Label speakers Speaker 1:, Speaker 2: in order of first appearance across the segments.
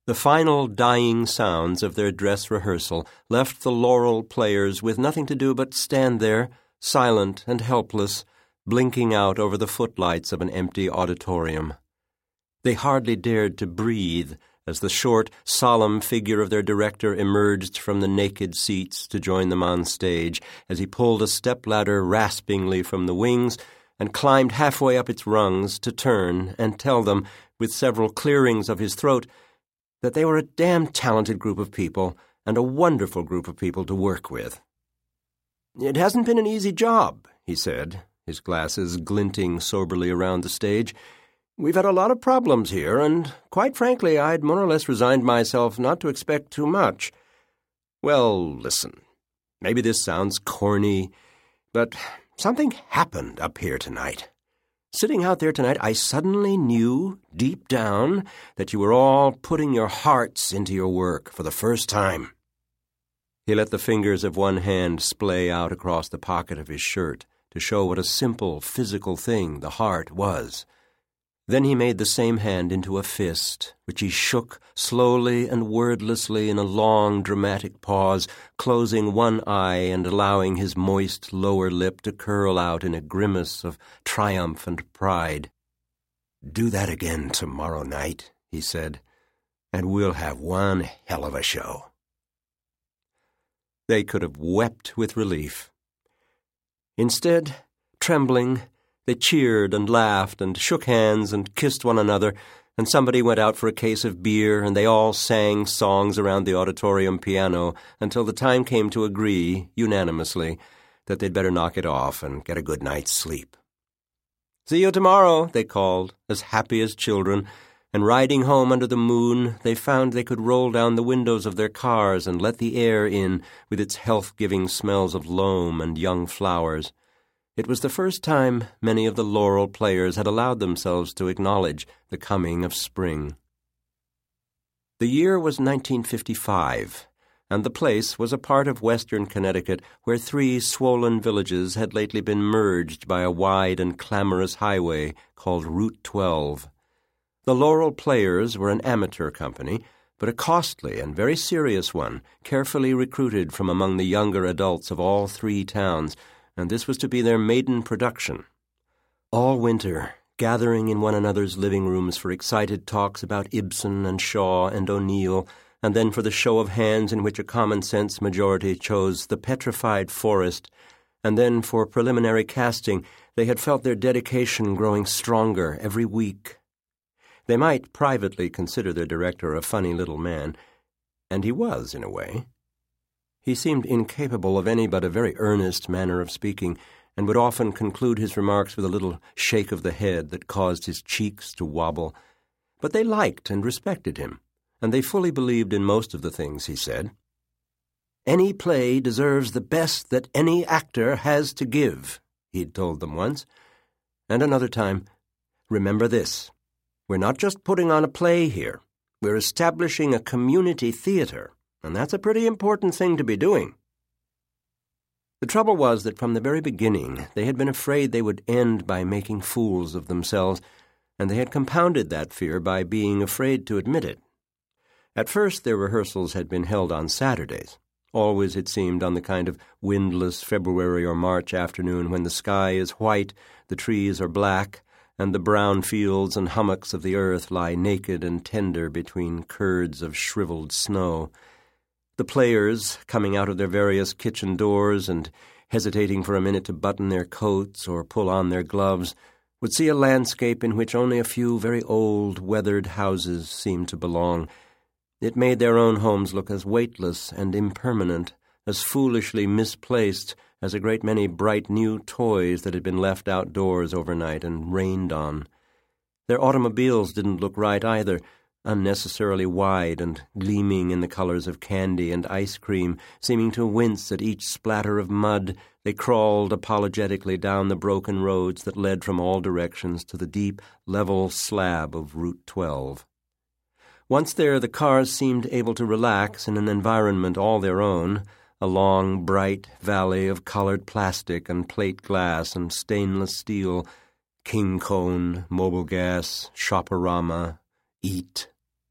Speaker 1: The final dying sounds of their dress rehearsal left the Laurel players with nothing to do but stand there, silent and helpless, blinking out over the footlights of an empty auditorium. They hardly dared to breathe as the short, solemn figure of their director emerged from the naked seats to join them on stage, as he pulled a stepladder raspingly from the wings and climbed halfway up its rungs to turn and tell them, with several clearings of his throat, that they were a damn talented group of people and a wonderful group of people to work with. "It hasn't been an easy job," he said, his glasses glinting soberly around the stage. "We've had a lot of problems here, and quite frankly, I'd more or less resigned myself not to expect too much." "Well, listen, maybe this sounds corny, but something happened up here tonight. Sitting out there tonight, I suddenly knew, deep down, that you were all putting your hearts into your work for the first time." He let the fingers of one hand splay out across the pocket of his shirt to show what a simple, physical thing the heart was. Then he made the same hand into a fist, which he shook slowly and wordlessly in a long, dramatic pause, closing one eye and allowing his moist lower lip to curl out in a grimace of triumph and pride. "Do that again tomorrow night," he said, "and we'll have one hell of a show." They could have wept with relief. Instead, trembling, they cheered and laughed and shook hands and kissed one another, and somebody went out for a case of beer, and they all sang songs around the auditorium piano until the time came to agree, unanimously, that they'd better knock it off and get a good night's sleep. "See you tomorrow," they called, as happy as children, and riding home under the moon, they found they could roll down the windows of their cars and let the air in with its health-giving smells of loam and young flowers. It was the first time many of the Laurel players had allowed themselves to acknowledge the coming of spring. The year was 1955, and the place was a part of western Connecticut where 3 swollen villages had lately been merged by a wide and clamorous highway called Route 12. The Laurel players were an amateur company, but a costly and very serious one, carefully recruited from among the younger adults of all 3 towns, and this was to be their maiden production. All winter, gathering in one another's living rooms for excited talks about Ibsen and Shaw and O'Neill, and then for the show of hands in which a common-sense majority chose The Petrified Forest, and then for preliminary casting, they had felt their dedication growing stronger every week. They might privately consider their director a funny little man, and he was, in a way. He seemed incapable of any but a very earnest manner of speaking, and would often conclude his remarks with a little shake of the head that caused his cheeks to wobble. But they liked and respected him, and they fully believed in most of the things he said. "Any play deserves the best that any actor has to give," he'd told them once. And another time, "Remember this, we're not just putting on a play here. We're establishing a community theater. And that's a pretty important thing to be doing." The trouble was that from the very beginning they had been afraid they would end by making fools of themselves, and they had compounded that fear by being afraid to admit it. At first their rehearsals had been held on Saturdays, always, it seemed, on the kind of windless February or March afternoon when the sky is white, the trees are black, and the brown fields and hummocks of the earth lie naked and tender between curds of shriveled snow. The players, coming out of their various kitchen doors and hesitating for a minute to button their coats or pull on their gloves, would see a landscape in which only a few very old, weathered houses seemed to belong. It made their own homes look as weightless and impermanent, as foolishly misplaced as a great many bright new toys that had been left outdoors overnight and rained on. Their automobiles didn't look right either, unnecessarily wide and gleaming in the colors of candy and ice cream, seeming to wince at each splatter of mud. They crawled apologetically down the broken roads that led from all directions to the deep, level slab of Route 12. Once there, the cars seemed able to relax in an environment all their own, a long, bright valley of colored plastic and plate glass and stainless steel, King Cone, Mobile Gas, Shoporama, Eat.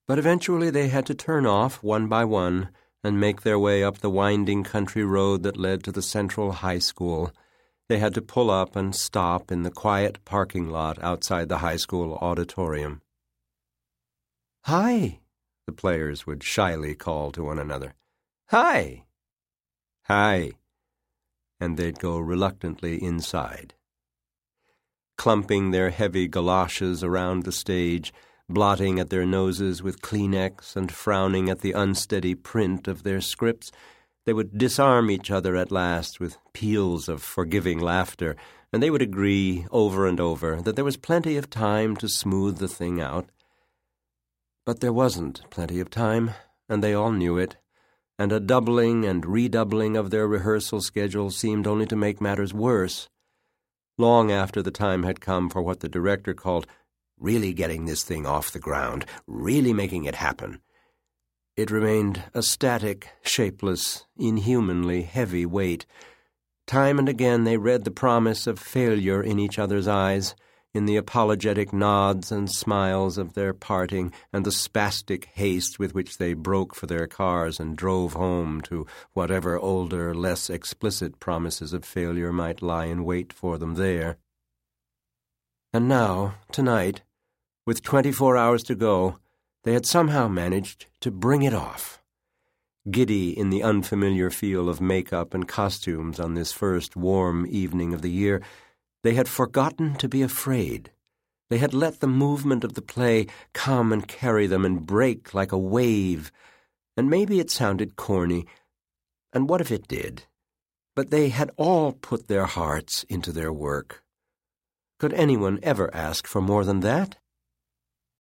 Speaker 1: But eventually they had to turn off one by one and make their way up the winding country road that led to the Central High School. They had to pull up and stop in the quiet parking lot outside the high school auditorium. "Hi," the players would shyly call to one another. "Hi." "Hi." And they'd go reluctantly inside. Clumping their heavy galoshes around the stage, blotting at their noses with Kleenex and frowning at the unsteady print of their scripts, they would disarm each other at last with peals of forgiving laughter, and they would agree over and over that there was plenty of time to smooth the thing out. But there wasn't plenty of time, and they all knew it, and a doubling and redoubling of their rehearsal schedule seemed only to make matters worse. Long after the time had come for what the director called really getting this thing off the ground, really making it happen, it remained a static, shapeless, inhumanly heavy weight. Time and again they read the promise of failure in each other's eyes, in the apologetic nods and smiles of their parting, and the spastic haste with which they broke for their cars and drove home to whatever older, less explicit promises of failure might lie in wait for them there. And now, tonight, with 24 hours to go, they had somehow managed to bring it off. Giddy in the unfamiliar feel of makeup and costumes on this first warm evening of the year, they had forgotten to be afraid. They had let the movement of the play come and carry them and break like a wave. And maybe it sounded corny, and what if it did? But they had all put their hearts into their work. Could anyone ever ask for more than that?